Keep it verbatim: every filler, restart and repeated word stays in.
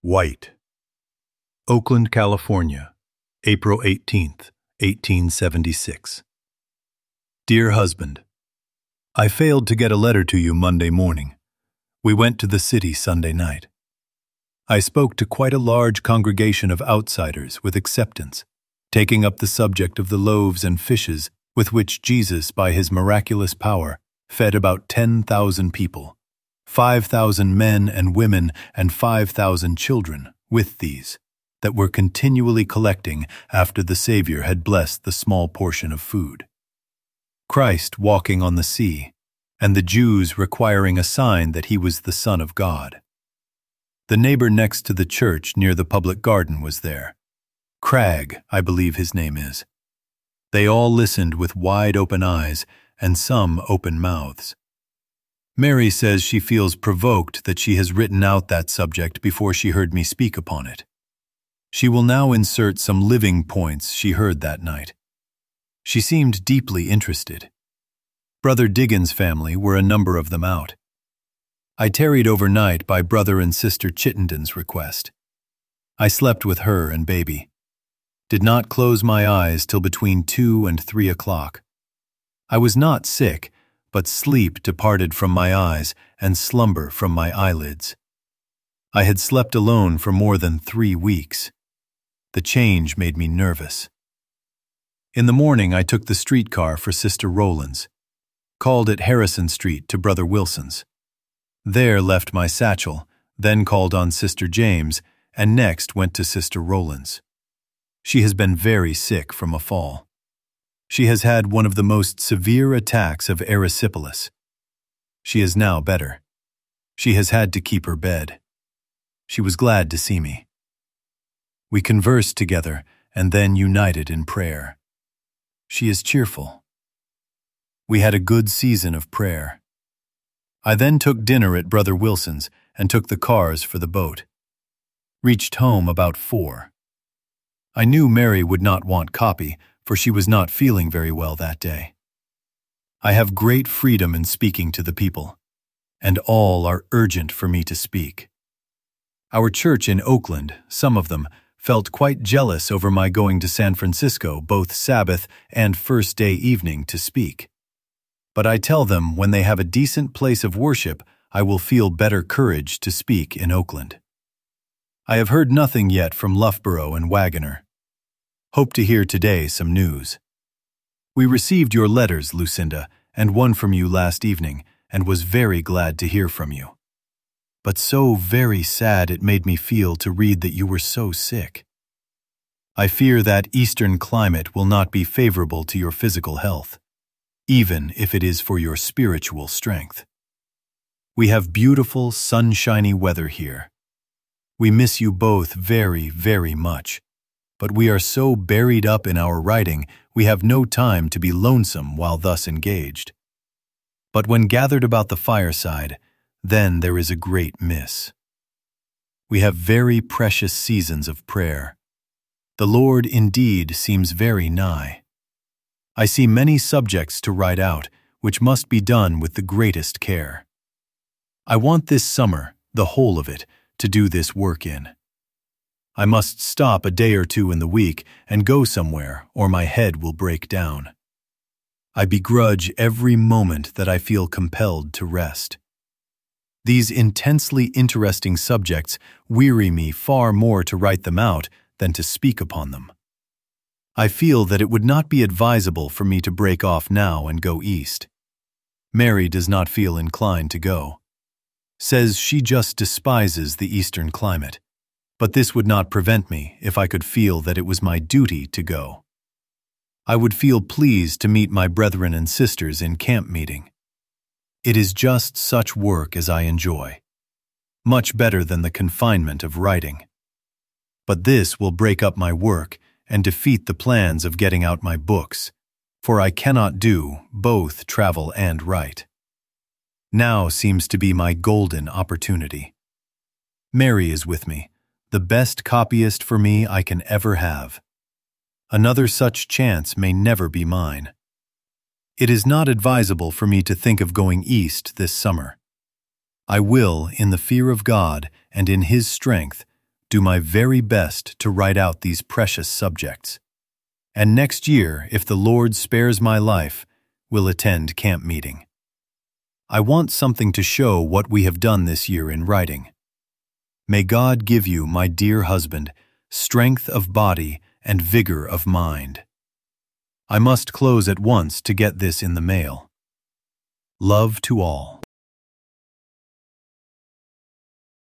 White. Oakland, California, April eighteenth, eighteen seventy-six. Dear husband, I failed to get a letter to you Monday morning. We went to the city Sunday night. I spoke to quite a large congregation of outsiders with acceptance, taking up the subject of the loaves and fishes with which Jesus, by his miraculous power, fed about ten thousand people, five thousand men and women and five thousand children with these, that were continually collecting after the Savior had blessed the small portion of food. Christ walking on the sea, and the Jews requiring a sign that he was the Son of God. The neighbor next to the church near the public garden was there. Cragg, I believe his name is. They all listened with wide-open eyes and some open mouths. Mary says she feels provoked that she has written out that subject before she heard me speak upon it. She will now insert some living points she heard that night. She seemed deeply interested. Brother Diggins' family were a number of them out. I tarried overnight by Brother and Sister Chittenden's request. I slept with her and baby. Did not close my eyes till between two and three o'clock. I was not sick, but sleep departed from my eyes and slumber from my eyelids. I had slept alone for more than three weeks. The change made me nervous. In the morning I took the streetcar for Sister Rowland's, called at Harrison Street to Brother Wilson's. There left my satchel, then called on Sister James, and next went to Sister Rowland's. She has been very sick from a fall. She has had one of the most severe attacks of erysipelas. She is now better. She has had to keep her bed. She was glad to see me. We conversed together and then united in prayer. She is cheerful. We had a good season of prayer. I then took dinner at Brother Wilson's and took the cars for the boat. Reached home about four. I knew Mary would not want copy, for she was not feeling very well that day. I have great freedom in speaking to the people, and all are urgent for me to speak. Our church in Oakland, some of them, felt quite jealous over my going to San Francisco both Sabbath and first day evening to speak. But I tell them when they have a decent place of worship, I will feel better courage to speak in Oakland. I have heard nothing yet from Loughborough and Wagoner. Hope to hear today some news. We received your letters, Lucinda, and one from you last evening, and was very glad to hear from you. But so very sad it made me feel to read that you were so sick. I fear that Eastern climate will not be favorable to your physical health, even if it is for your spiritual strength. We have beautiful, sunshiny weather here. We miss you both very, very much, but we are so buried up in our writing we have no time to be lonesome while thus engaged. But when gathered about the fireside, then there is a great miss. We have very precious seasons of prayer. The Lord indeed seems very nigh. I see many subjects to write out, which must be done with the greatest care. I want this summer, the whole of it, to do this work in. I must stop a day or two in the week and go somewhere, or my head will break down. I begrudge every moment that I feel compelled to rest. These intensely interesting subjects weary me far more to write them out than to speak upon them. I feel that it would not be advisable for me to break off now and go east. Mary does not feel inclined to go. Says she just despises the eastern climate, but this would not prevent me if I could feel that it was my duty to go. I would feel pleased to meet my brethren and sisters in camp meeting. It is just such work as I enjoy, much better than the confinement of writing. But this will break up my work and defeat the plans of getting out my books, for I cannot do both travel and write. Now seems to be my golden opportunity. Mary is with me, the best copyist for me I can ever have. Another such chance may never be mine. It is not advisable for me to think of going east this summer. I will, in the fear of God and in His strength, do my very best to write out these precious subjects. And next year, if the Lord spares my life, we'll attend camp meeting. I want something to show what we have done this year in writing. May God give you, my dear husband, strength of body and vigor of mind. I must close at once to get this in the mail. Love to all.